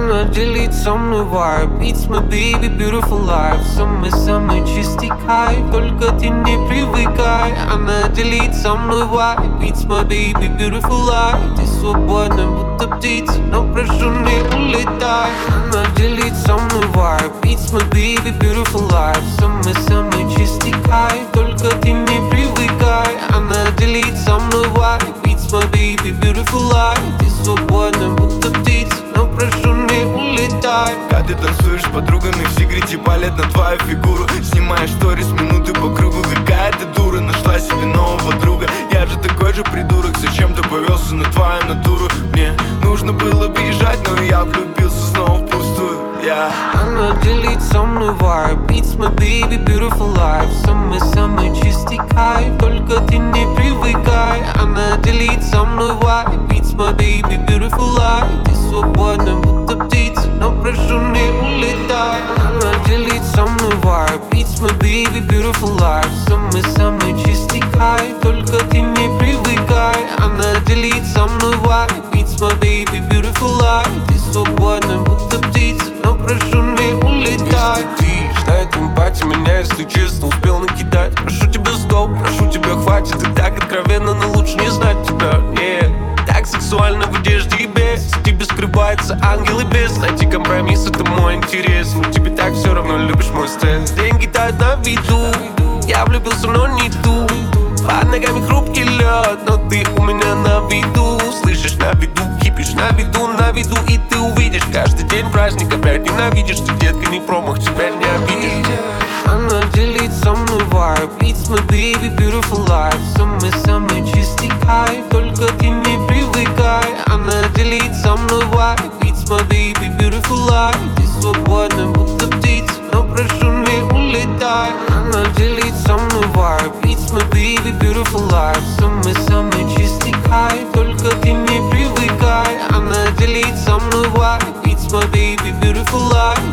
Она делит со мной vibe. It's my baby, beautiful life. Самый-самый чистый кайф, только ты не привыкай. Она делит со мной vibe. It's my baby, beautiful life. Ты свободна, будто птица, но прошу не улетай. Она делит со мной vibe. It's my baby, beautiful life. Самый-самый чистый кайф, только ты не привыкай. Она делит со мной vibe. It's my baby, beautiful life. Ты свободна, будто птица, но прошу не улетай. Когда ты танцуешь с подругами, в сигарете палят на твою фигуру. Снимаешь сторис минуты по кругу. Какая ты дура, нашла себе нового друга. Я же такой же придурок, зачем ты повелся на твою натуру? Мне нужно было бежать, но я влюбился снова впустую. Она делит со мной vibe. It's my baby, beautiful life. Самый-самый чистый кайф, только ты не привыкай. Она делит со мной vibe. It's my baby, beautiful life. Ты свободна, будто птица, но прошу не улетай. Она делит со мной vibe. It's my baby, beautiful life. Самый-самый чистый кайф, только ты не привыкай. Она делит со мной vibe. It's my baby, beautiful life. Ты свободна, будто птица, но прошу не улетай. Ждает эмпатия меня, если честно, успел накидать. Прошу тебя стоп, прошу тебя хватит. Ты так откровенно, но лучше не знать тебя. Нет, так сексуально в одежде и без. В тебе скрывается ангел и бес. Найти компромисс, это мой интерес. Но тебе так все равно, любишь мой стресс. Деньги тают на виду. Я влюбился, но не ту. Под ногами хрупкий лед, но ты у меня на виду. Слышишь, на виду, кипишь, на виду. И ты увидишь, каждый день праздник. Опять ненавидишь, ты, детка, не промах, тебя не обидишь. Она делит со мной vibe. It's my baby, beautiful life. Самый-самый чистый кайф, только ты не привыкай. Она делит со мной vibe. It's my baby, beautiful life. Ты свободна, будто птица, но прошу не улетай. Она делит со мной vibe. It's my baby, beautiful life. Самый-самый чистый кайф, только ты не привыкай. Она делит со мной vibe. It's my baby, beautiful life.